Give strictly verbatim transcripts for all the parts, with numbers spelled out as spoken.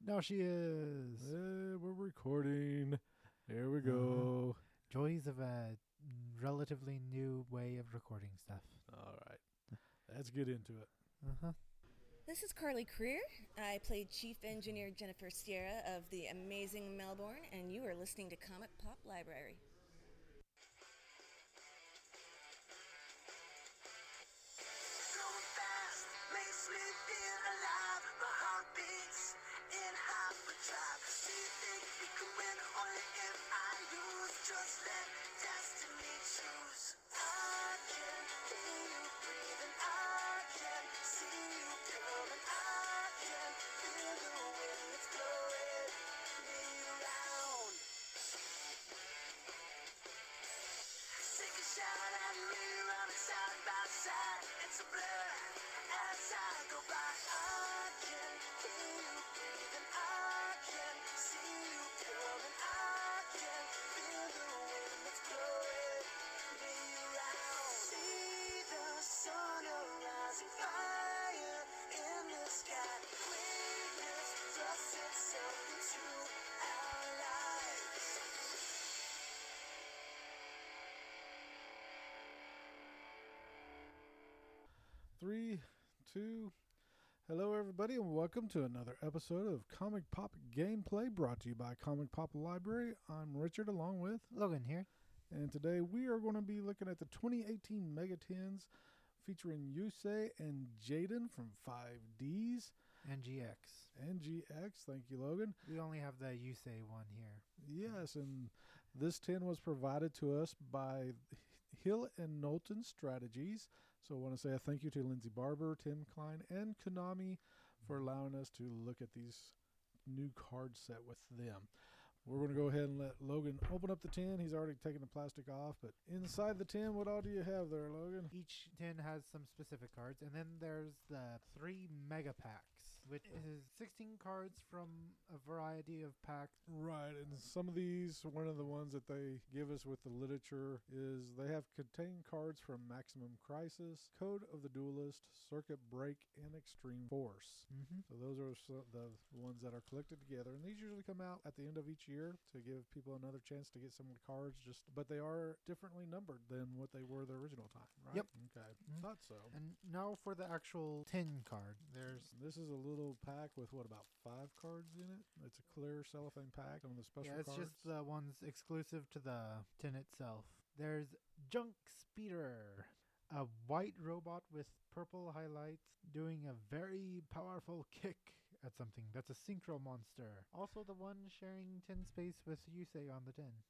Now she is. Hey, we're recording. Here we go. Uh-huh. Joys of a relatively new way of recording stuff. All right. Let's get into it. Uh-huh. This is Carly Creer. I played Chief Engineer Jennifer Sierra of the amazing Melbourne, and you are listening to Comic Pop Library. Just let destiny choose. I can hear you breathing. I can see you coming. I can feel the wind that's blowing me around. Take a shot at me, running side by side. It's a blur as I go by. I can hear you breathing. I can see you coming. I can feel the wind that's blowing me around. See the sun rising, fire in the sky. Greatness thrusts itself into our lives. Three, two. Hello, everybody, and welcome to another episode of Comic Pop Gameplay, brought to you by Comic Pop Library. I'm Richard, along with Logan here. And today we are going to be looking at the twenty eighteen Mega Tens featuring Yusei and Jaden from five Ds. And G X. And G X. Thank you, Logan. We only have the Yusei one here. Yes, and this tin was provided to us by Hill and Knowlton Strategies. So I want to say a thank you to Lindsay Barber, Tim Klein, and Konami for allowing us to look at these new card set with them. We're going to go ahead and let Logan open up the tin. He's already taken the plastic off, but inside the tin, what all do you have there, Logan? Each tin has some specific cards, and then there's the three mega packs, which is sixteen cards from a variety of packs. Right, and some of these, one of the ones that they give us with the literature is they have contained cards from Maximum Crisis, Code of the Duelist, Circuit Break, and Extreme Force. Mm-hmm. So those are so- the ones that are collected together, and these usually come out at the end of each year to give people another chance to get some of the cards, just but they are differently numbered than what they were the original time, right? Yep. Okay, Mm-hmm. thought so. And now for the actual tin card. There's This is a little pack with, what, about five cards in it? It's a clear cellophane pack on the special Yeah, it's cards. just the ones exclusive to the tin itself. There's Junk Speeder, a white robot with purple highlights doing a very powerful kick at something. That's a synchro monster. Also the one sharing tin space with Yusei on the tin.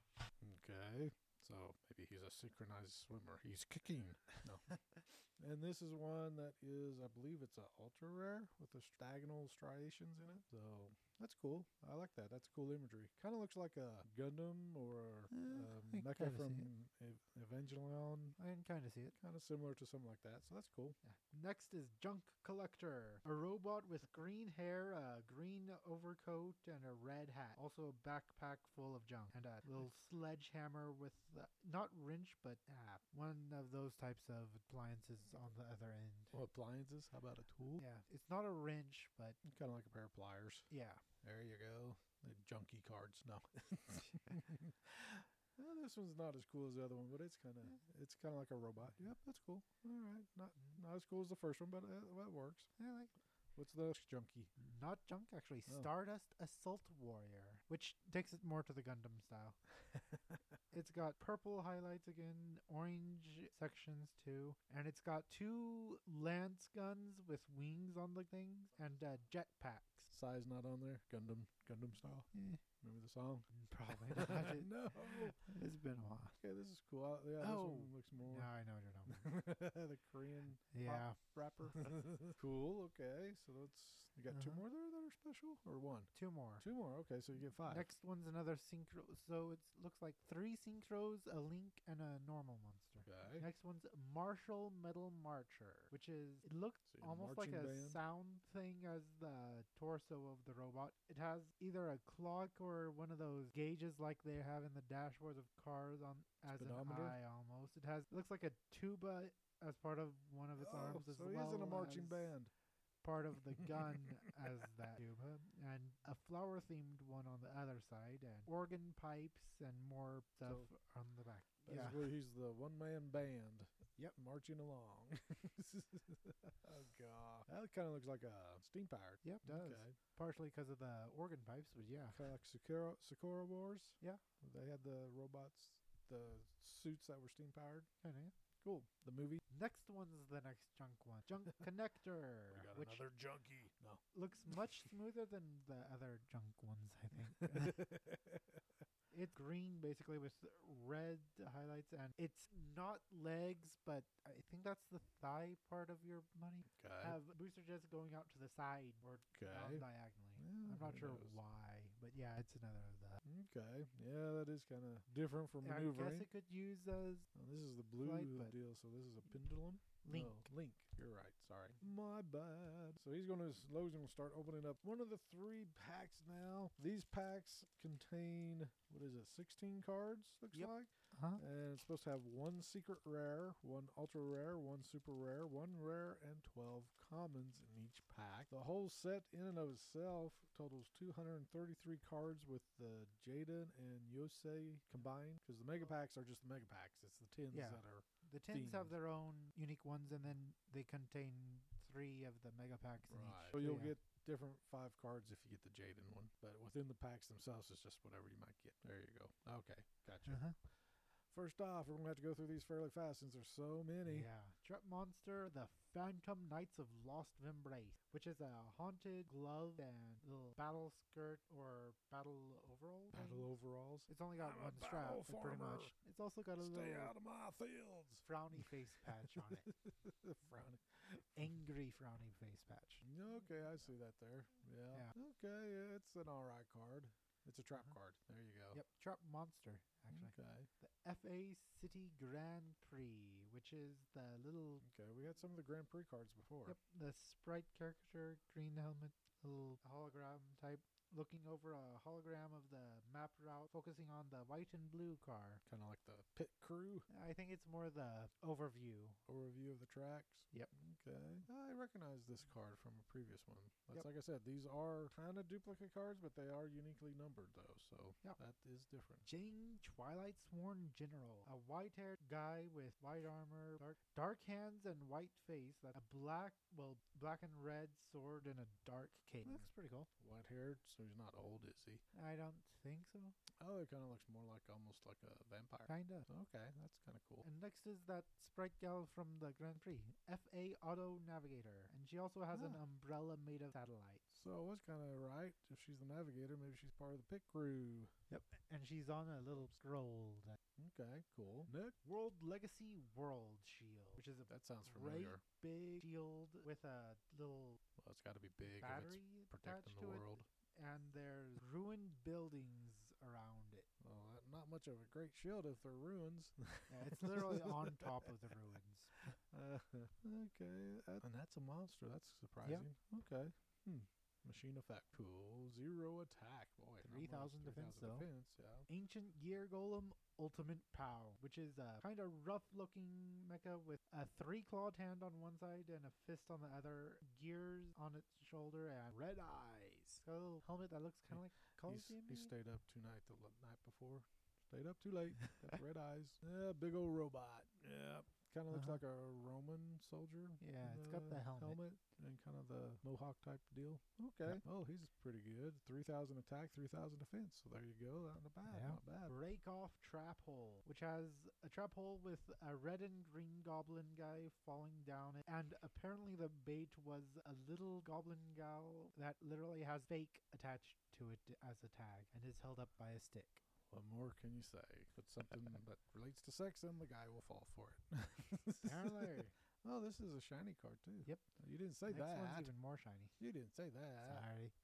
Okay. So maybe he's a synchronized swimmer. He's kicking. No. And this is one that is, I believe it's a ultra rare with the diagonal striations in it. So that's cool. I like that. That's cool imagery. Kind of looks like a Gundam or Uh, um, I Mecha kinda see from Ev- Evangelion. I can kind of see it. Kind of similar to something like that. So that's cool. Yeah. Next is Junk Collector, a robot with green hair, a green overcoat, and a red hat. Also a backpack full of junk, and a little sledgehammer with uh, not wrench, but uh, one of those types of appliances on the other end. Well, appliances. How about a tool? Yeah, it's not a wrench, but Kind of like a pair of pliers. yeah. There you go. The junky cards. No. Well, this one's not as cool as the other one, but it's kind of it's kind of like a robot. Yep, that's cool. All right, not not as cool as the first one, but uh, that works. I like What's the junky? not junk actually. Oh. Stardust Assault Warrior, which takes it more to the Gundam style. It's got purple highlights again, orange sections too, and it's got two lance guns with wings on the things and uh, jetpacks. Size not on there. Gundam, Gundam style. Eh, Remember the song? probably not. It, No. it's been a while. Okay, this is cool. Uh, Yeah, this Oh. one looks more No, I know what you're talking the Korean Yeah. pop rapper. Cool. Okay, so that's you got two Uh-huh. more there that are special, or one? Two more. Two more. Okay, so you get five. Next one's another synchro. So it looks like three synchros, a link, and a normal monster. Okay. Next one's Martial Metal Marcher, which is, it looks So you almost like marching a band? sound thing as the torso of the robot. It has either a clock or one of those gauges like they have in the dashboards of cars on as an Speedometer? eye almost. It has, looks like a tuba as part of one of its Oh, arms as so he well is in a marching as band. part of the gun as that tuba. And flower-themed one on the other side, and organ pipes and more stuff So, on the back. Yeah. Basically, he's the one-man band. Yep. Marching along. Oh, God. That kind of looks like a steam powered. Yep, does. Okay. Partially because of the organ pipes, but yeah. Kind of like Sakura, Sakura Wars. Yeah. They had the robots, the suits that were steam powered. Kinda, yeah. Cool. The movie. Next one's the next junk one. Junk Connector, which junkie. No. looks much smoother than the other junk ones, I think. It's green basically with red highlights, and it's not legs, but I think that's the thigh part of your money. Okay. Have booster jets going out to the side or down Okay. diagonally. Yeah, I'm not who sure knows? why, but yeah, it's another of that. Okay. Yeah, that is kind of different for I guess maneuvering. it could use as Oh, this is the blue Flight, but- deal, so this is a pendulum? Link. No, Link. You're right. Sorry. My bad. So he's going to, Lowe's going to start opening up one of the three packs now. These packs contain, what is it, sixteen cards, looks Yep. like? Huh? And it's supposed to have one secret rare, one ultra rare, one super rare, one rare, and twelve commons in each pack. The whole set in and of itself totals two hundred thirty-three cards with the Jaden and Yosei combined, because the mega packs are just the mega packs. It's the tins Yeah. that are The tins have themed. their own unique ones, and then they contain three of the mega packs in each. So you'll yeah. get different five cards if you get the Jaden one, but within the packs themselves, it's just whatever you might get. There you go. Okay, gotcha. Uh-huh. First off, we're gonna have to go through these fairly fast since there's so many. Yeah. Trap Monster, the Phantom Knights of Lost Embrace, which is a haunted glove and little battle skirt or battle overall. thing. Battle overalls. It's only got I'm a one strap, battle but pretty farmer. much. It's also got a Stay little out of my fields. frowny face patch on it. Frowny. Angry frowny face patch. Okay, I see that there. Yeah. Yeah. Okay, yeah, it's an alright card. It's a trap Uh-huh. card. There you go. Yep, Trap Monster, actually. Okay. The F A City Grand Prix, which is the little Okay, we had some of the Grand Prix cards before. Yep, the sprite caricature, green helmet, little hologram type, looking over a hologram of the map route, focusing on the white and blue car. Kind of like the pit crew I think it's more the overview. overview of the tracks. Yep. Okay. I recognize this card from a previous one. That's Yep. like I said, these are kind of duplicate cards, but they are uniquely numbered though, so Yep. that is different. Jane Twilight Sworn General, a white-haired guy with white armor, dark, dark hands and white face, that a black, well, black and red sword and a dark cape. That's pretty cool. White haired, so he's not old, is he? I don't think so. Oh, it kind of looks more like almost like a vampire. Kinda. Okay, that's kind of cool. And next is that sprite gal from the Grand Prix, F A Auto Navigator. And she also has an Ah. umbrella made of satellite. So I was kind of right. If she's the navigator, maybe she's part of the pit crew. Yep. And she's on a little scroll. That Okay, cool. Nick, World Legacy World Shield, which is a that sounds great familiar. big shield with a little Well, it's got to be big if battery it's attached protecting the to world. it. And there's ruined buildings around it. Well, that, not much of a great shield if they're ruins. Yeah, it's literally on top of the ruins. Uh, okay, that, and that's a monster. That's surprising. Okay. Hmm. Machine effect. Cool. Zero attack. Boy. not three thousand much. defense, three thousand though. defense, yeah. Ancient Gear Golem Ultimate Pow, which is a kind of rough-looking mecha with a three-clawed hand on one side and a fist on the other, gears on its shoulder, and red eyes. Got a little helmet that looks kind of like He's, Colosseum. he maybe? stayed up two night the l- night before. Stayed up too late. Got the red eyes. Yeah, big old robot. Yeah. Kind of looks Uh-huh. like a Roman soldier. Yeah, it's got the helmet. and kind of the mohawk type deal. Okay. Oh, he's pretty good. three thousand attack, three thousand defense. So there you go. Not bad. Yeah. Not bad. Break Off Trap Hole, which has a trap hole with a red and green goblin guy falling down it. And apparently the bait was a little goblin gal that literally has fake attached to it as a tag and is held up by a stick. What more can you say? Put something that relates to sex and the guy will fall for it. Apparently. Oh, this is a shiny card too. Yep. You didn't say Next that. one's even more shiny. You didn't say that. Sorry.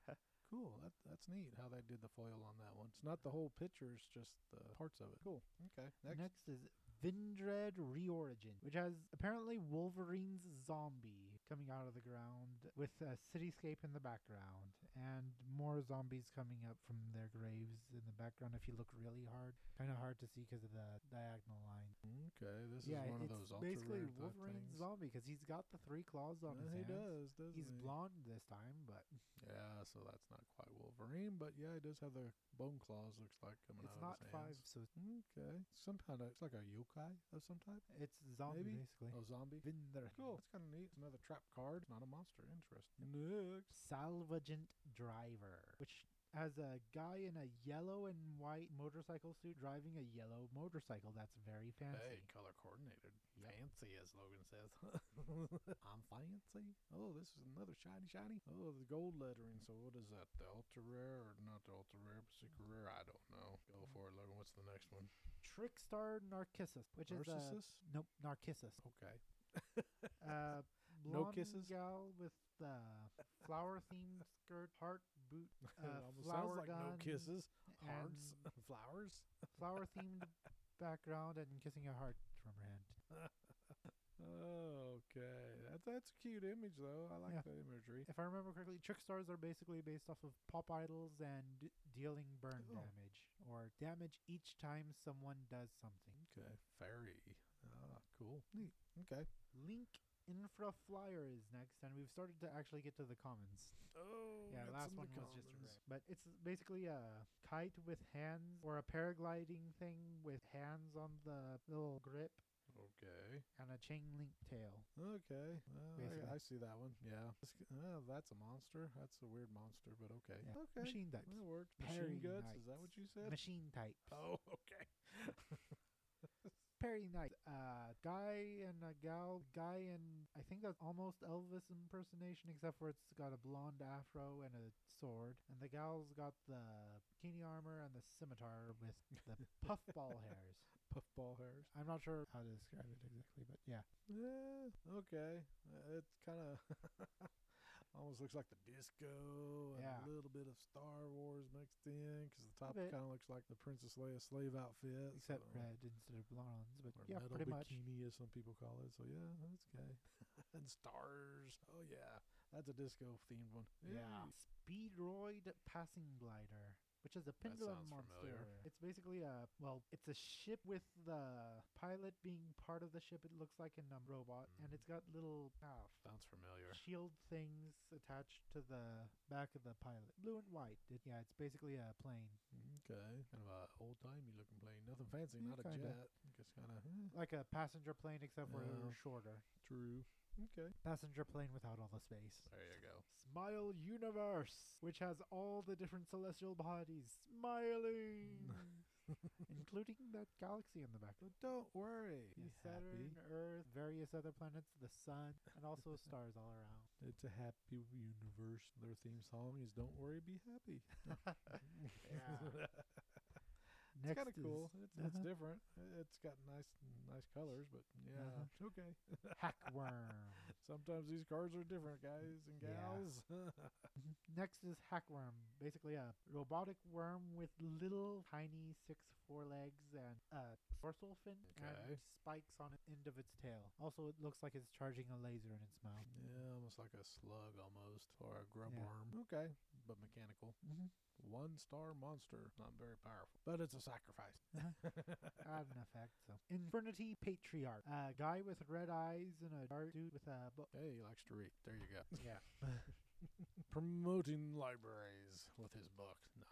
Cool. That, that's neat how they did the foil on that one. It's not the whole picture, it's just the parts of it. Cool. Okay. Next. Next is Vindred Reorigin, which has apparently Wolverine's zombie coming out of the ground with a cityscape in the background and more more zombies coming up from their graves in the background if you look really hard. Kind of hard to see because of the diagonal line. Okay, this yeah, is one of it's those ultra basically rare type Wolverine's things. zombie because he's got the three claws on Yeah, his he hands. does, doesn't He's he? blonde this time, but Yeah, so that's not quite Wolverine, but yeah, he does have the bone claws. Looks like coming it's out not of his five, hands. so Okay, some kind of it's like a yokai of some type. it's zombie Maybe? basically. Oh, zombie. Vinder. Cool. That's kind of neat. Another trap card, not a monster. Interesting. Next. Salvagent Driver, which has a guy in a yellow and white motorcycle suit driving a yellow motorcycle. That's very fancy. Hey, color coordinated. Yep. Fancy, as Logan says. I'm fancy. Oh, this is another shiny, shiny. Oh, the gold lettering. So what is that? The ultra rare or not the ultra rare, but secret rare? I don't know. Go for it, Logan. What's the next one? Trickstar Narcissus, which is a Narcissus? nope Narcissus. Okay. Uh, No blonde kisses? gal with the flower themed skirt, heart boot, It uh, almost flower sounds like gun, no kisses. Hearts, and flowers. flower themed background, and kissing a heart from her hand. Oh, okay. That's that's a cute image though. I like Yeah. the imagery. If I remember correctly, Trickstars are basically based off of pop idols and d- dealing burn Oh. damage or damage each time someone does something. Okay. Fairy. Ah, cool. Neat. Okay. Link Infra Flyer is next, and we've started to actually get to the commons. Oh, Yeah, got last some one of the was just a commons. rare. But it's basically a kite with hands or a paragliding thing with hands on the little grip Okay. and a chain link tail. Okay. Well, Basically. I, I see that one. Yeah. This g- Oh, that's a monster. That's a weird monster, but okay. Yeah. Okay. Machine types. That works. Parry Machine guts. Is that knights. what you said? Machine type. Oh, okay. Perry Knight. Uh, guy and a gal. Guy and I think that's almost Elvis impersonation, except for it's got a blonde afro and a sword. And the gal's got the bikini armor and the scimitar with the puffball hairs. Puffball hairs. I'm not sure how to describe it exactly, but yeah. Yeah. Okay. Uh, It's kind of almost looks like the disco and Yeah. a little bit of Star Wars mixed in because the top bit. kind of looks like the Princess Leia slave outfit. Except so- red instead of blondes, but Or yeah, metal pretty much. bikini, as some people call it. So yeah, that's okay. And stars. Oh yeah, that's a disco themed one. Yeah. Yay. Speedroid Passing Glider, which is a pendulum sounds monster. familiar. It's basically a well, it's a ship with the pilot being part of the ship. It looks like in a robot, and Mm. it's got little ah, Sounds familiar. shield things attached to the back of the pilot. Blue and white. It, yeah, it's basically a plane, Okay, kind of a old timey looking plane. Nothing fancy, Yeah, not a kinda. jet. Just kind of eh, like a passenger plane, except for Yeah. shorter. true. Okay, Passenger plane without all the space. there you go. Smile Universe, which has all the different celestial bodies smiling, including that galaxy in the back. But don't worry. The Be Saturn, happy. Earth, various other planets, the sun, and also stars all around. It's a happy universe. Their theme song is "Don't worry, be happy." Yeah. It's Next kind of is cool. It's, it's uh-huh. different. It's got nice, nice colors, but yeah, Uh-huh. okay. Hackworm. Sometimes these cards are different, guys and Yeah. gals. Mhm. Next is Hackworm, basically a robotic worm with little tiny six forelegs and a dorsal fin Okay. and spikes on the end of its tail. Also, it looks like it's charging a laser in its mouth. Yeah, almost like a slug, almost, or a grub Yeah. worm. Okay, but mechanical. Mm-hmm. One star monster, not very powerful, but it's a sacrifice. Add an effect. So, Infernity Patriarch, a guy with red eyes and a dark suit with a book. Hey, he likes to read. There you go. Yeah. Promoting libraries with his book. No.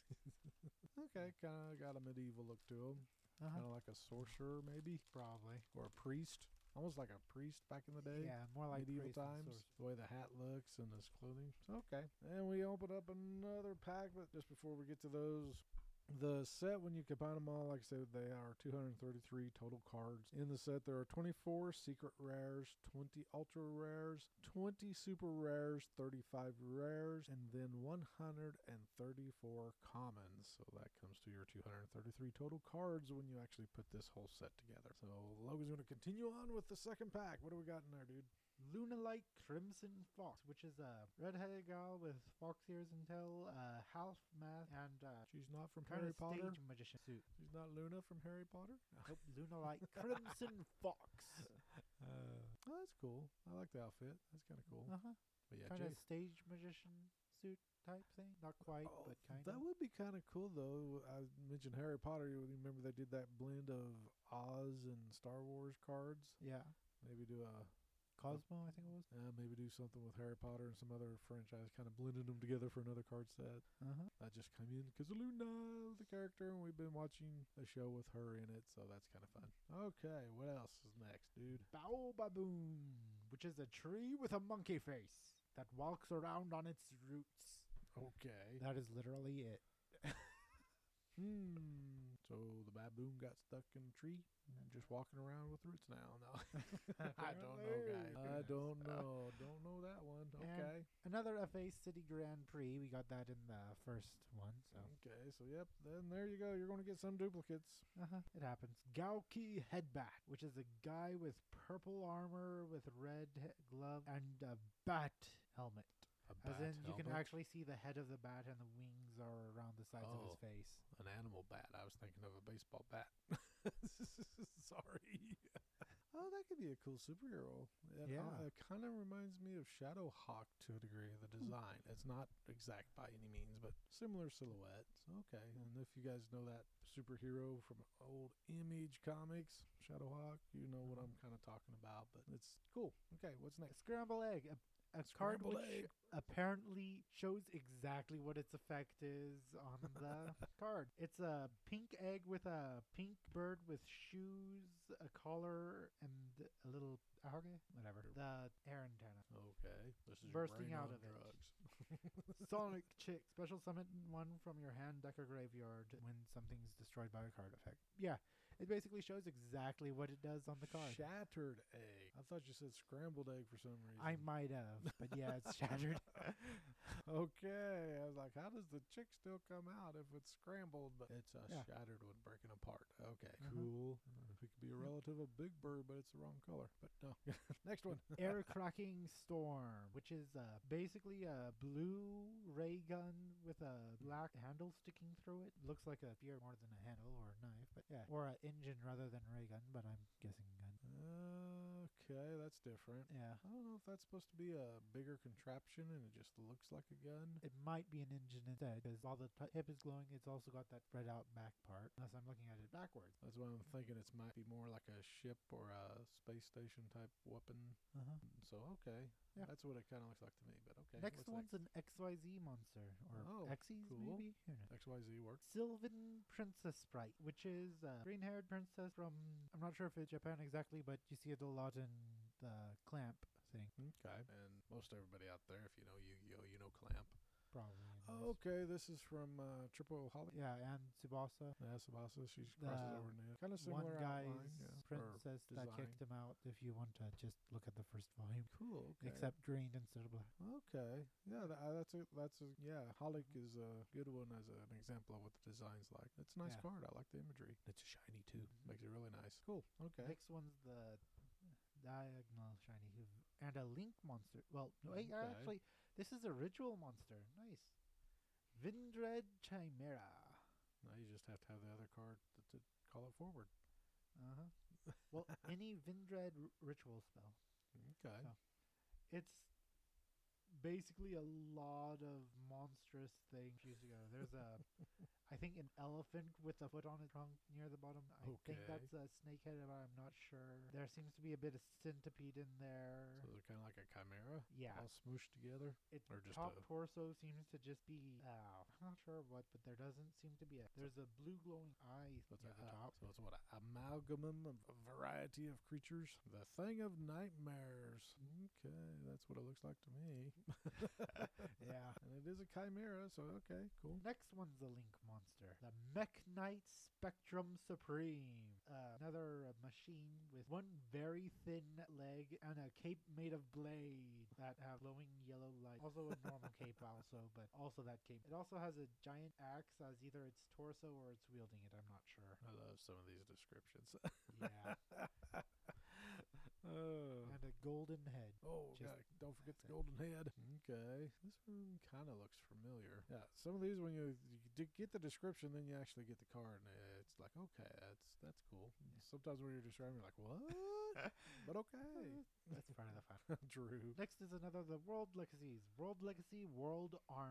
Okay, kind of got a medieval look to him. Kind Uh-huh. of like a sorcerer, maybe, Probably. or a priest. Almost like a priest back in the day. Yeah, more like medieval priest than times. sorcerer. The way the hat looks and his clothing. So, okay. And we open up another pack, but just before we get to those, the set, when you combine them all, like I said, they are two hundred thirty-three total cards. In the set, there are twenty-four secret rares, twenty ultra rares, twenty super rares, thirty-five rares, and then one hundred thirty-four commons. So that comes to your two hundred thirty-three total cards when you actually put this whole set together. So Logan's going to continue on with the second pack. What do we got in there, dude? Lunalite Crimson Fox, which is a red-headed gal with fox ears and tail, uh, half mask, and uh, She's not from kind Harry of Potter. stage magician suit. She's not Luna from Harry Potter. Nope, Lunalite Crimson Fox. Uh, oh, that's cool. I like the outfit. That's kind of cool. Uh huh. But yeah, Kind of Jay, stage magician suit type thing. Not quite, Oh, but kind that of. would be kind of cool, though. I mentioned Harry Potter. You remember they did that blend of Oz and Star Wars cards? Yeah. Maybe do a Cosmo, I think it was. uh, maybe do something with Harry Potter and some other franchise, kind of blending them together for another card set. Uh-huh. I just come in because Luna, the character, and we've been watching a show with her in it, so that's kind of fun. Okay, what else is next, dude? Baobaboon, which is a tree with a monkey face that walks around on its roots. Okay. That is literally it. Hmm. So the baboon got stuck in a tree and just walking around with roots now. No, I don't know, guys. I don't know. Don't know that one. Okay. Another F A City Grand Prix. We got that in the first one. So Okay. So yep. Then there you go. You're going to get some duplicates. uh-huh, it happens. Gaoki Headbat, which is a guy with purple armor with red he- glove and a bat helmet. A As bat in, you can helmet? actually see the head of the bat and the wings are around the sides of his Oh. face. An animal bat. I was thinking of a baseball bat. Sorry. Oh, that could be a cool superhero. It, Yeah. uh, it kind of reminds me of Shadowhawk to a degree, the design. It's not exact by any means, but similar silhouette. So, okay. And if you guys know that superhero from old Image comics, Shadowhawk, you know what I'm kind of talking about. But it's cool. Okay, what's A next? scramble egg. A, a card Scrambled which egg. apparently shows exactly what its effect is on the card. It's a pink egg with a pink bird with shoes, a collar, and a little okay, whatever. The air antenna. Okay. This is Bursting your brain out on of it. drugs. Sonic Chick. Special summon one from your hand, deck, or graveyard when something's destroyed by a card effect. Yeah. It basically shows exactly what it does on the card. Shattered egg. I thought you said scrambled egg for some reason. I might have, but yeah, it's shattered. Okay. I was like, how does the chick still come out if it's scrambled? But it's uh, Yeah. shattered when breaking apart. Okay, Uh-huh. cool. Uh, If it could be a relative of Big Bird, but it's the wrong color. But no. Next one. Air Cracking Storm, which is uh, basically a blue ray gun with a black handle sticking through it. Looks like a spear more than a handle or a knife, but yeah, or an engine rather than ray gun, but I'm guessing gun. Okay, that's different. Yeah, I don't know if that's supposed to be a bigger contraption and it just looks like a gun. it might be an engine instead because while the t- hip is glowing, it's also got that spread out back part. Unless I'm looking at it backwards. That's why I'm thinking it might be more like a ship or a space station type weapon. Uh-huh. So, okay. Yeah. That's what it kind of looks like to me, but okay. Next what's one's an X Y Z monster or Oh, Xyz cool. maybe. Who knows? X Y Z works. Sylvan Princess Sprite, which is a green-haired princess from, I'm not sure if it's Japan exactly, but you see it a lot in the Clamp thing, Okay. And most everybody out there, if you know Yu-Gi-Oh, you know Clamp. probably. in this. Okay, this is from uh, Triple Holly. Yeah, and Tsubasa, Yeah, Sabasa. She crosses The over in it. Kind of one similar guy's outline. Yeah. or princess that design. kicked him out, if you want to just look at the first volume. Cool. Okay. Except green instead of black. Okay. Yeah, tha- uh, that's a that's a yeah. Holic is a good one as a, an example of what the design's like. It's a nice Yeah. card. I like the imagery. It's shiny too. Mhm. Makes it really nice. Cool. Okay. Next one's the diagonal shiny hoof and a link monster. Well, no, wait, Okay. actually, this is a ritual monster. Nice. Vindred Chimera. Now you just have to have the other card to, to call it forward. Uh-huh. Well, any Vindred r- ritual spell. Okay. So, it's basically a lot of monstrous things years ago. There's a, I think, an elephant with a foot on its trunk near the bottom. I think Okay. that's a snakehead, but I'm not sure. There seems to be a bit of centipede in there. So they're kind of like a chimera. Yeah. All smooshed together. Its or just top a- torso seems to just be, uh, I'm not sure what, but there doesn't seem to be a, there's a blue glowing eye So it's, near a, the top. so it's what, a amalgamum of a variety of creatures. The thing of nightmares. Okay, that's what it looks like to me. Yeah. And it is a chimera, so okay, cool. Next one's the Link monster. The Mech Knight Spectrum Supreme. Uh, another uh, machine with one very thin leg and a cape made of blade that have glowing yellow light. Also a normal cape also, but also that cape. It also has a giant axe as either its torso or it's wielding it. I'm not sure. I love some of these descriptions. Yeah. Oh. And a golden head. Oh, Just- God, don't forget the that's it. golden head. Okay, this one kind of looks familiar. Yeah, some of these when you, you d- get the description, then you actually get the card, and it's like, okay, that's that's cool. Sometimes when you're describing, you're like, what? But okay, That's part of the fun. Drew. Next is another of the World Legacies. World Legacy World Armor.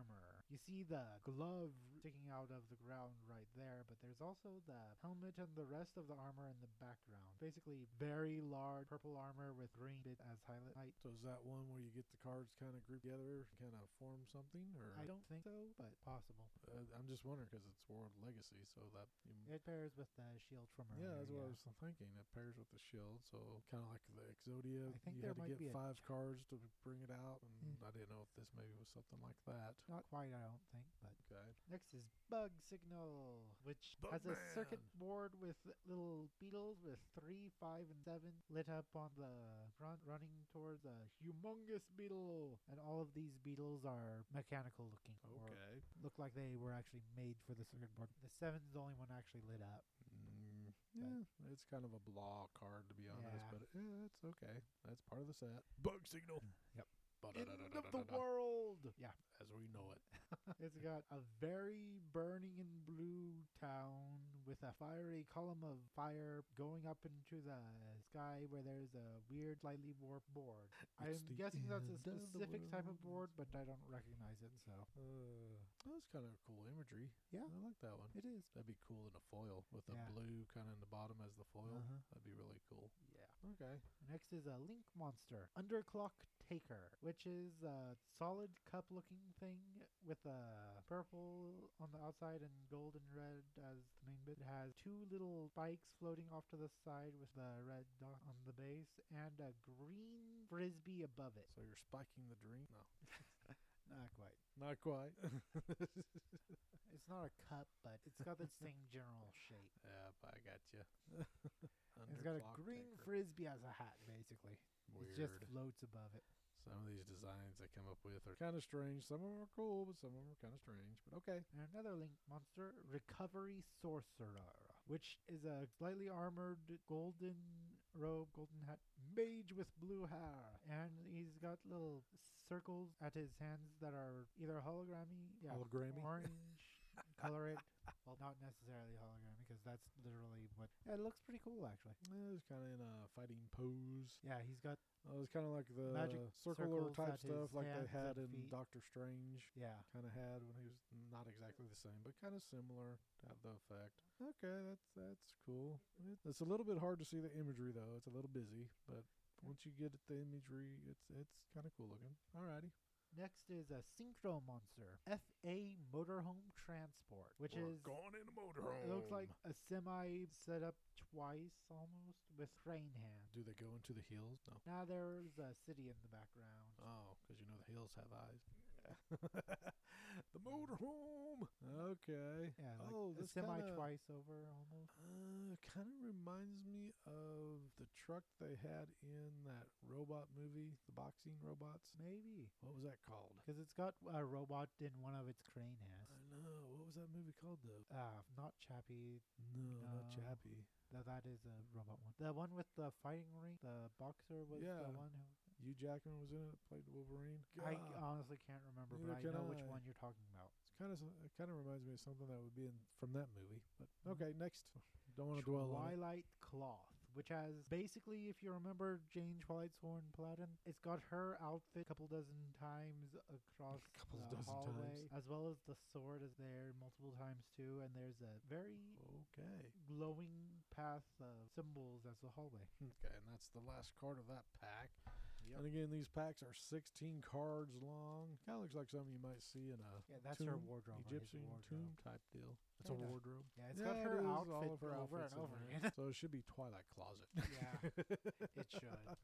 You see the glove sticking out of the ground right there, but there's also the helmet and the rest of the armor in the background. Basically, very large purple armor with green bit as highlight. So is that one where you get the cards kind of grouped together, kind of form something, or I don't think so, but possible. uh, I'm just wondering because it's World Legacy, so that you, It pairs with the shield from earlier. yeah, that's what I was thinking. It pairs with the shield, so kind of like the Exodia. I think you there had to might get be a five ch- cards to bring it out, and Mm. I didn't know if this maybe was something like that. Not quite, I don't think, but Okay. next is Bug Signal, which Bug has a circuit Man. board with little beetles with three, five, and seven lit up on the front, running towards a humongous beetle. And all of these beetles are mechanical looking, or Okay. look like they were actually made for the circuit board. The seven's the only one actually lit up. Mm, yeah, it's kind of a blah card to be honest, Yeah. but eh, it's okay. That's part of the set. Bug Signal. Yep. End of the Ba-da-da-da-da-da-da. world! Yeah. As we know it. It's got a very burning in blue town with a fiery column of fire going up into the sky where there's a weird, slightly warped board. It's I'm the guessing that's a end of the specific type of world. board, but I don't recognize it, so. Uh, that's kind of cool imagery. Yeah. I like that one. It is. That'd be cool in a foil with the Yeah. blue kind of in the bottom as the foil. Uh-huh. That'd be really cool. Yeah. Okay. Next is a Link monster, Underclock Taker, which is a solid cup-looking thing with a purple on the outside and gold and red as the main bit. It has two little spikes floating off to the side with the red dot on the base and a green frisbee above it. So you're spiking the dream? No, Not quite. not quite. It's not a cup, but it's got the same general shape. Yeah, I got you. It's got a green frisbee as a hat, basically. Weird. It just floats above it. Some of these designs they come up with are kind of strange. Some of them are cool, but some of them are kind of strange. But okay. And another Link monster, Recovery Sorcerer, which is a slightly armored golden robe, golden hat mage with blue hair. And he's got little circles at his hands that are either hologrammy, yeah, Hologrammy? orange, color it. Well, not necessarily hologrammy, because that's literally what. Yeah, it looks pretty cool, actually. Yeah, it's kind of in a fighting pose. Yeah, he's got. Oh, it's kind of like the Magic circular circles type at his stuff like they hands had and in feet. Doctor Strange. Yeah. Kind of had when he was not exactly the same, but kind of similar to have the effect. Okay, that's that's cool. It, it's a little bit hard to see the imagery though. It's a little busy, but once you get the imagery, it's it's kind of cool looking. Alrighty. Next is a Synchro Monster, F A Motorhome Transport, which is going in a motorhome. it looks like a semi set up twice almost with crane hands. Do they go into the hills? No. Now there's a city in the background. Oh, because you know the hills have eyes. The motorhome. Okay. Yeah, like oh, a this semi kinda, twice over almost. Uh, kind of reminds me of the truck they had in that robot movie, the boxing robots. Maybe What was that called? because it's got a robot in one of its crane hands. I know. What was that movie called though? Ah, not Chappie. No, not No. Chappie. That that is a robot one. The one with the fighting ring. The boxer was Yeah. the one who. Hugh Jackman was in it. Played Wolverine. I God. honestly can't remember, Neither but I can know which I. one you're talking about. It's kind of it kind of reminds me of something that would be in from that movie. But Mhm. okay, next. Don't want to dwell on it. Twilight Cloth, which has basically, if you remember Jane Twilight Sworn Platinum, it's got her outfit a couple dozen times across Couple the dozen hallway, times. as well as the sword is there multiple times too. And there's a very Okay. glowing path of symbols as the hallway. Okay, and that's the last card of that pack. Yep. And again, these packs are sixteen cards long. Kind of looks like something you might see in a Yeah, that's her tomb, wardrobe. or his Egyptian wardrobe. tomb type deal. It's a Kinda. wardrobe. Yeah, it's Yeah, got it her is, all outfit of her for over outfits and in over there. again. So it should be Twilight Closet. Yeah, it should.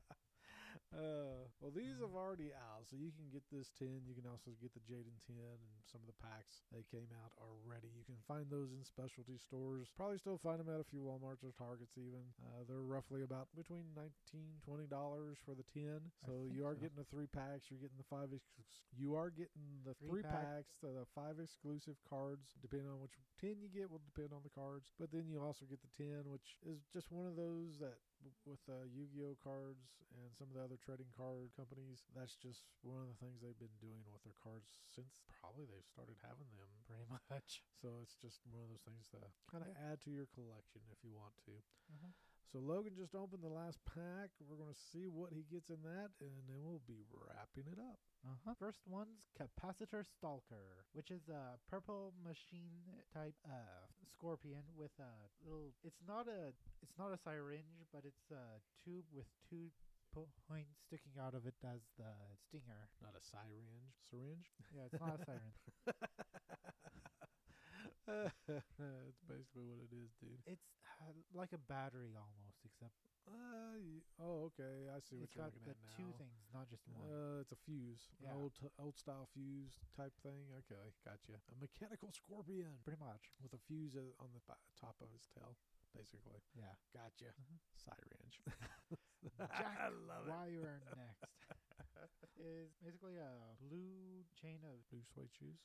Uh, well, these have already out, so you can get this tin. You can also get the Jaden tin and some of the packs. They came out already. You can find those in specialty stores. Probably still find them at a few Walmarts or Targets even. Uh, they're roughly about between nineteen dollars, twenty dollars for the tin. I So think you are so. getting the three packs. You're getting the five. Ex- you are getting the Three three, pack. packs, the, the five exclusive cards. Depending on which tin you get, will depend on the cards. But then you also get the tin, which is just one of those that w- with uh, Yu-Gi-Oh cards and some of the other trading card companies, that's just one of the things they've been doing with their cards since probably they've started having them. Pretty much. So it's just one of those things to kind of add to your collection if you want to. Uh-huh. So Logan just opened the last pack. We're going to see what he gets in that, and then we'll be wrapping it up. Uh-huh. First one's Capacitor Stalker, which is a purple machine type uh scorpion with a little. It's not a. It's not a syringe, but it's a tube with two po- points sticking out of it as the stinger. Not a syringe. Syringe? Yeah, it's not a syringe. That's basically what it is, dude. It's uh, like a battery almost, except Uh, y- oh, okay. I see what it's you're got looking the at now. two things, not just one. Uh, it's a fuse. Yeah. An old, t- old style fuse type thing. Okay, gotcha. A mechanical scorpion Pretty much. with a fuse uh, on the b- top of his tail, basically. Yeah. Gotcha. Mhm. Syringe. Jack I love it. Wire next is basically a blue chain of. Blue suede shoes?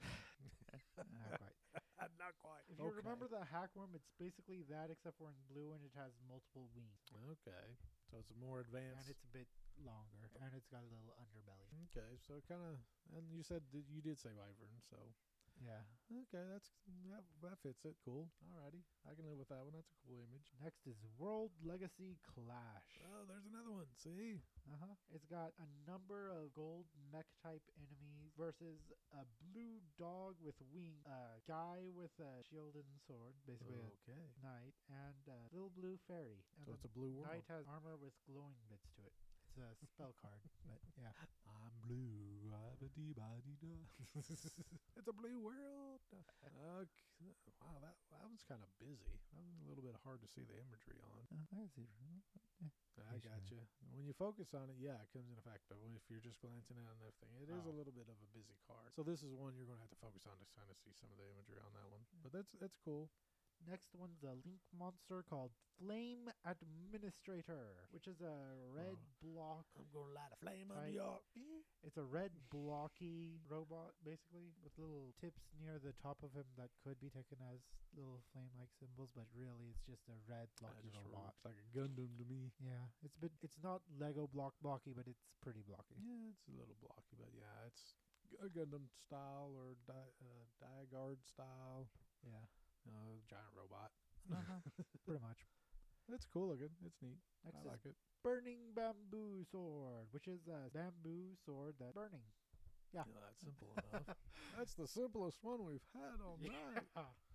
Not quite. Not quite. If you remember the hackworm, it's basically that except for in blue, and it has multiple wings, Okay. So it's more advanced. and it's a bit longer, and it's got a little underbelly. Okay, so kind of, and you said that you did say wyvern, so Yeah. okay, that's that, that fits it. Cool. Alrighty, I can live with that one. That's a cool image. Next is World Legacy Clash. Oh, there's another one. See, Uh huh. It's got a number of gold mech type enemies versus a blue dog with wing, a guy with a shield and sword, basically okay. a knight, and a little blue fairy. And So the it's a blue world. knight has armor with glowing bits to it. It's a spell card, but yeah. I'm blue. I'm a dee ba dee da. It's a blue world. Okay. Wow, that that one's kind of busy. That was a little bit hard to see the imagery on. Uh, I see. Yeah. I Yes, gotcha. When you focus on it, yeah, it comes in effect. But when, if you're just glancing at everything, it is a Oh. little bit of a busy card. So this is one you're going to have to focus on to kind of see some of the imagery on that one. But that's that's cool. Next one's a link monster called Flame Administrator, which is a red Oh. block. I'm gonna light a flame Type. under your. It's a red blocky robot, basically, with little tips near the top of him that could be taken as little flame-like symbols, but really it's just a red That blocky just robot. looks like a Gundam to me. Yeah, it's bit. It's not Lego block blocky, but it's pretty blocky. Yeah, it's a little blocky, but yeah, it's a Gundam style or di- uh, Diagard style. Yeah, Uh, giant robot. uh-huh. Pretty much. It's cool looking. It's neat. Next I is like it. Burning Bamboo Sword, which is a bamboo sword that's burning. Yeah. Yeah, that's simple enough. That's the simplest one we've had all night.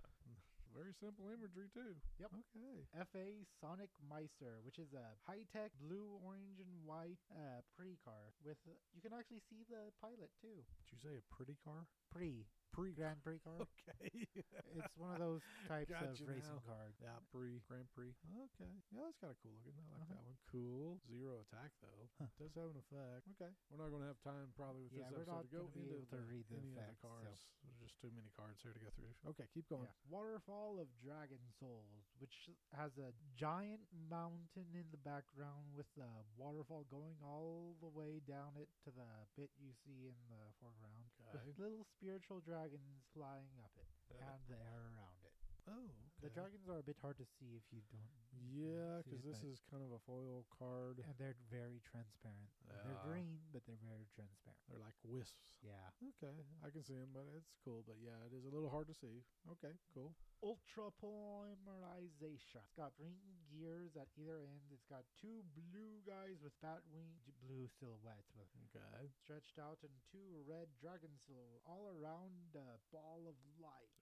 Very simple imagery too. Yep. Okay. F A Sonic Meister, which is a high-tech blue, orange, and white uh, pre-car with. Uh, you can actually see the pilot too. Did you say a pretty car? Pre Pre Grand Prix car. Okay. It's one of those types of Gotcha racing now. cars. Yeah, pre Grand Prix. Okay. Yeah, that's kind of cool looking. I like Uh-huh. that one. Cool. Zero attack though. Huh. Does have an effect. Okay. We're not going to have time probably with Yeah, this we're episode not to go gonna be into able to the- read the any effects, of the so- cards. There's just too many cards here to go through. Okay, keep going. Yeah. Waterfall of Dragon Souls, which has a giant mountain in the background with the waterfall going all the way down it to the bit you see in the foreground. Okay. With little spiritual dragons flying up it and the air around it. Oh, The okay. dragons are a bit hard to see if you don't. Yeah, see because it, this but- is kind of a foil card. And they're very transparent. They're Yeah. green, but they're very transparent. They're like wisps. Yeah. Okay, I can see them, but it's cool. But yeah, it is a little hard to see. Okay, cool. Ultra polymerization. It's got green gears at either end. It's got two blue guys with bat wing d- blue silhouettes with Okay. stretched out, and two red dragon silhouettes all around a ball of light.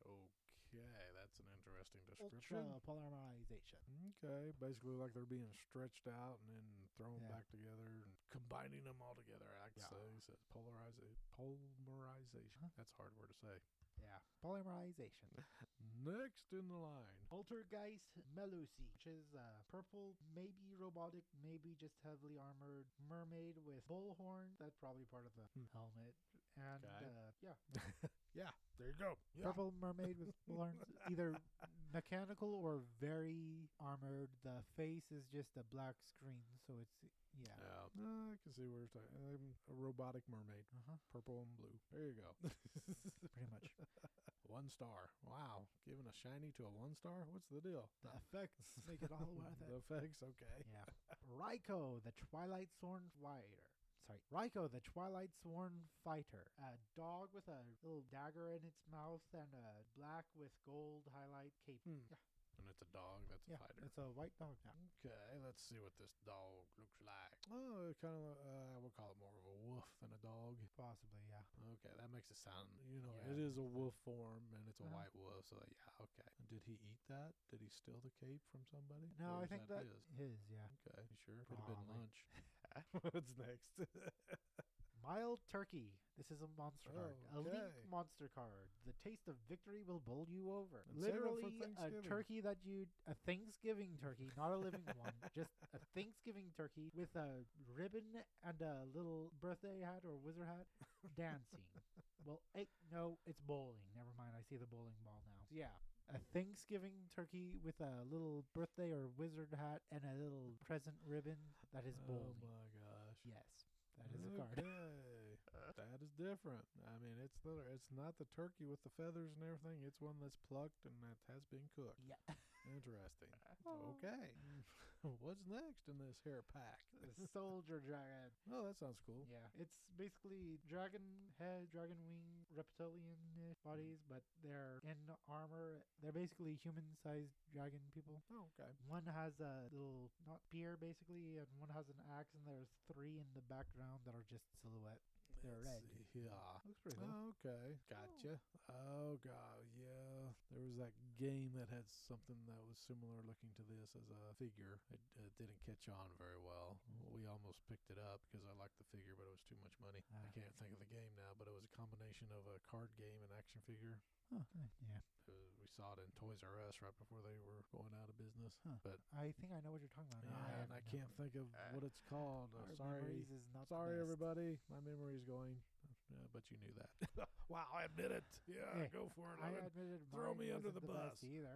Okay, that's an interesting Ultra description. polymerization. Okay, basically like they're being stretched out and then thrown Yeah. back together and combining them all together. I Yeah. say it says polariza- polymerization. Huh? That's a hard word to say. Yeah, polymerization. Next in the line. Poltergeist Melusi, which is a purple, maybe robotic, maybe just heavily armored mermaid with bullhorn. That's probably part of the Hmm. helmet. And Okay. uh, yeah, Yeah, there you go. Yeah. purple mermaid with bullhorns, either mechanical or very armored. The face is just a black screen, so it's yeah. Yeah, uh, I can see where it's at. Um, a robotic mermaid, Uh huh. purple and blue. There you go. Pretty much. One star. Wow, giving a shiny to a one star. What's the deal? The effects make it all worth The it. effects, okay. Yeah. Raiko, the Twilight Sworn Fighter. Sorry, Raiko, the Twilight Sworn Fighter. A dog with a little dagger in its mouth and a black with gold highlight cape. Hmm. Yeah. And it's a dog that's Yeah, a fighter. it's a white dog now. Okay, let's see what this dog looks like. Oh, kind of, uh, I would call it more of a wolf than a dog. Possibly, yeah. Okay, that makes it sound, you know, Yeah, it is a makes wolf form, and it's a Uh-huh. white wolf, so yeah, okay. Did he eat that? Did he steal the cape from somebody? No, Or I is think that his? his, yeah. Okay, you sure? Could have been Probably. lunch. What's next? Mild Turkey. This is a monster card. A Okay. Link monster card. The taste of victory will bowl you over. And save it for Literally a Thanksgiving. turkey that you a Thanksgiving turkey, not a living one. Just a Thanksgiving turkey with a ribbon and a little birthday hat or wizard hat dancing. Well, eh, no, it's bowling. Never mind. I see the bowling ball now. Yeah. A Thanksgiving turkey with a little birthday or wizard hat and a little present ribbon that is Oh bowling. my gosh. Yes, that is a card. Okay. That is different. I mean, it's the it's not the turkey with the feathers and everything. It's one that's plucked and that has been cooked. Yeah. Interesting. Okay. What's next in this hair pack? The soldier dragon. Oh, that sounds cool. Yeah, it's basically dragon head, dragon wing, reptilian bodies, but they're in armor. They're basically human-sized dragon people. Oh, okay. One has a little, not spear basically, and one has an axe, and there's three in the background that are just silhouette. They're Let's red. see. Yeah. Looks pretty cool. Oh, okay. Gotcha. Oh, God. Yeah. There was that game that had something that was similar looking to this as a figure. It uh, didn't catch on very well. We almost picked it up because I liked the figure, but it was too much money. I Ah. can't think of the game now, but it was a combination of a card game and action figure. Huh, uh, yeah. Uh, we saw it in Toys R Us right before they were going out of business. Huh. But I think I know what you're talking about. now. yeah, and I have no- can't think of what it's called. Uh, Our sorry. memories is not the Sorry, best. everybody. My memory is going. Uh, but you knew that. Wow, I admit it. Yeah, Hey, go for it. I Logan. admitted Throw mine me under wasn't the best bus. either.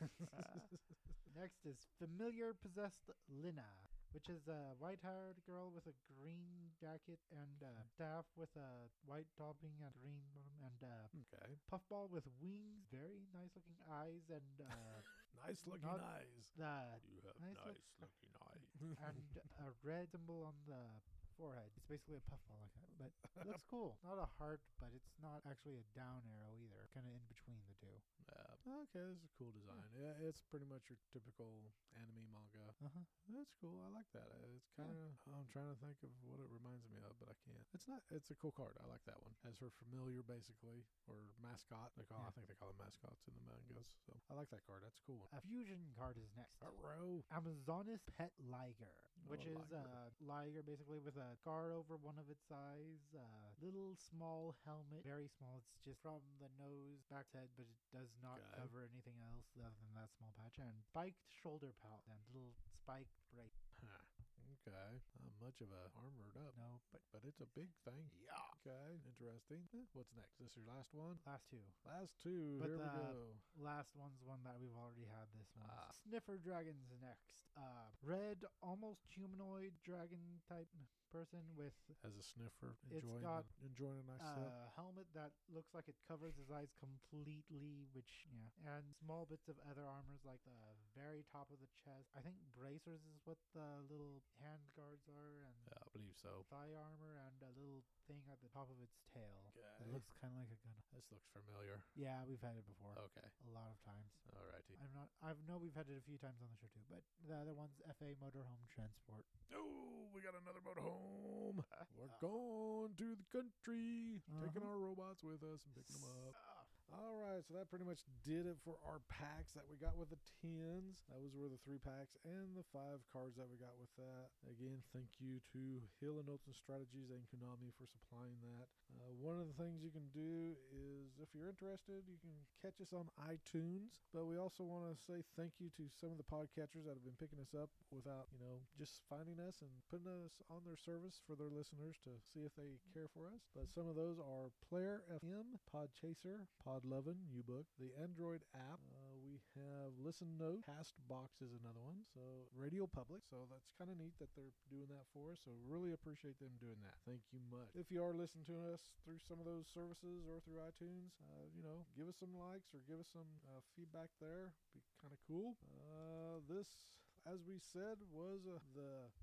Next is Familiar Possessed Lina, which is a white-haired girl with a green jacket and uh, staff with a white topping and green bottom, and uh, Okay. puffball with wings, very nice-looking eyes, and uh, Nice looking Not- eyes. the You have nice look- nice looking eyes. and a red symbol on the forehead. It's basically a puffball like that, but it looks cool. Not a heart, but it's not actually a down arrow either. Kind of in between the two. Yeah. Okay, this is a cool design. Yeah, it's pretty much your typical anime manga. Uh huh. That's cool. I like that. Uh, It's kind of. I'm trying to think of what it reminds me of, but I can't. It's not. It's a cool card. I like that one. As her familiar, basically, or mascot. They call. I Yeah. think they call them mascots in the mangas. So I like that card. That's a cool one. A fusion card is next. Arrow. Amazonis Pet Liger, which Oh, is a liger basically with a scar over one of its eyes, a little small helmet, very small. It's just from the nose back to head, but it does not Okay. cover anything else other than that small patch. And spiked shoulder pouch and little spiked brace. Huh. Okay. Not much of a armored up. No, but But it's a big thing. Yeah. Okay. Interesting. Eh, What's next? Is this your last one? last two. Last two. But Here we the- go. Last one's one that we've already had. This one. Ah. Sniffer Dragon's next. Uh, red, almost humanoid dragon type person with As a sniffer, It's enjoying got, the, enjoying a nice sip. a helmet that looks like it covers his eyes completely, which yeah, and small bits of other armors like the very top of the chest. I think bracers is what the little hand guards are, and Yeah, I believe so. thigh armor, and a little thing at the top of its tail. Okay. It looks kind of like a gun. This looks familiar. Yeah, we've had it before. Okay. A lot of times. Alrighty. I'm not. I know we've had it a few times on the show too, but the other one's F A Motorhome Transport. Oh, we got another motor home. We're going to the country, taking Uh-huh. our robots with us and picking them up. All right, so that pretty much did it for our packs that we got with the tens. Those were the three packs and the five cards that we got with that. Again, thank you to Hill and Knowlton Strategies and Konami for supplying that. Uh, one of the things you can do is, if you're interested, you can catch us on iTunes. But we also want to say thank you to some of the podcatchers that have been picking us up without, you know, just finding us and putting us on their service for their listeners to see if they care for us. But some of those are Player F M, Podchaser, Podlovin, uBook, the Android app. Uh, we have Listen Note, Castbox is another one. So Radio Public. So that's kind of neat that they're doing that for us. So really appreciate them doing that. Thank you much. If you are listening to us through some of those services or through iTunes, uh, you know, give us some likes or give us some uh, feedback there. Be kind of cool. Uh, this, as we said, was uh, the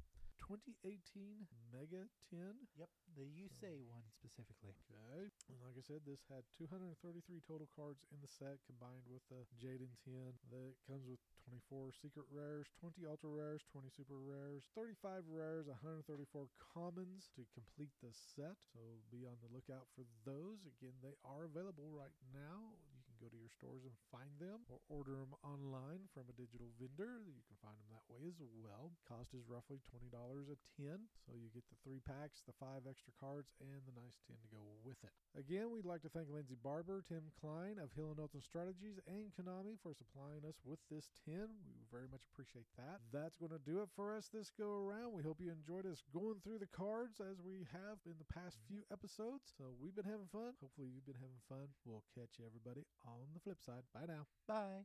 twenty eighteen Mega ten. Yep, the Yusei one specifically. Okay. And like I said, this had two hundred thirty-three total cards in the set combined with the Jaden ten. That comes with twenty-four secret rares, twenty ultra rares, twenty super rares, thirty-five rares, one hundred thirty-four commons to complete the set. So be on the lookout for those. Again, they are available right now. You can go to your stores and find them or order them online from a digital vendor. You can find them that way as well. Cost is roughly twenty dollars a tin. So you get the three packs, the five extra cards, and the nice tin to go with it. Again, we'd like to thank Lindsay Barber, Tim Klein of Hill and Knowlton Strategies, and Konami for supplying us with this tin. We very much appreciate that. That's going to do it for us this go around. We hope you enjoyed us going through the cards as we have in the past few episodes. So we've been having fun. Hopefully you've been having fun. We'll catch you everybody on the flip side. Bye now. Bye.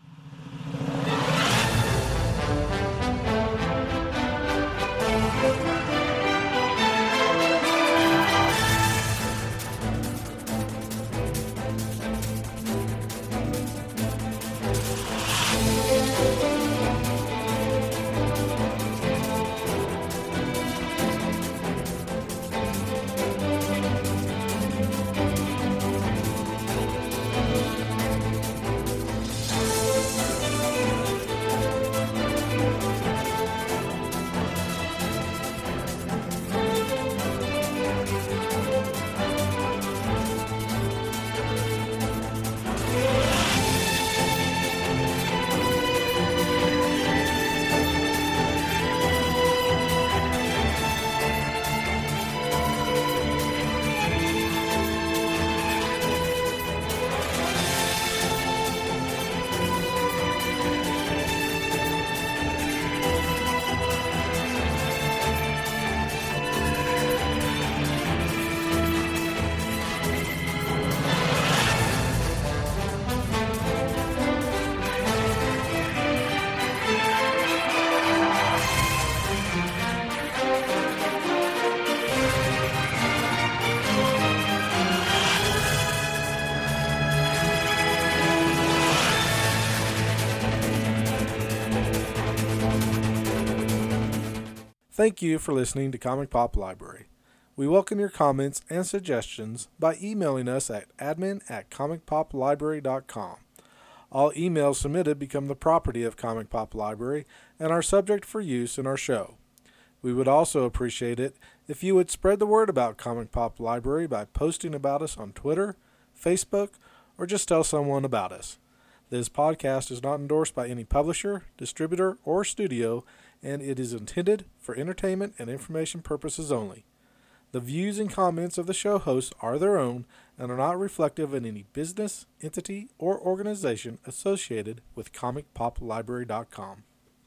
Thank you for listening to Comic Pop Library. We welcome your comments and suggestions by emailing us at admin at comic pop library dot com. All emails submitted become the property of Comic Pop Library and are subject for use in our show. We would also appreciate it if you would spread the word about Comic Pop Library by posting about us on Twitter, Facebook, or just tell someone about us. This podcast is not endorsed by any publisher, distributor, or studio, and it is intended for entertainment and information purposes only. The views and comments of the show hosts are their own and are not reflective of any business, entity, or organization associated with comic pop library dot com.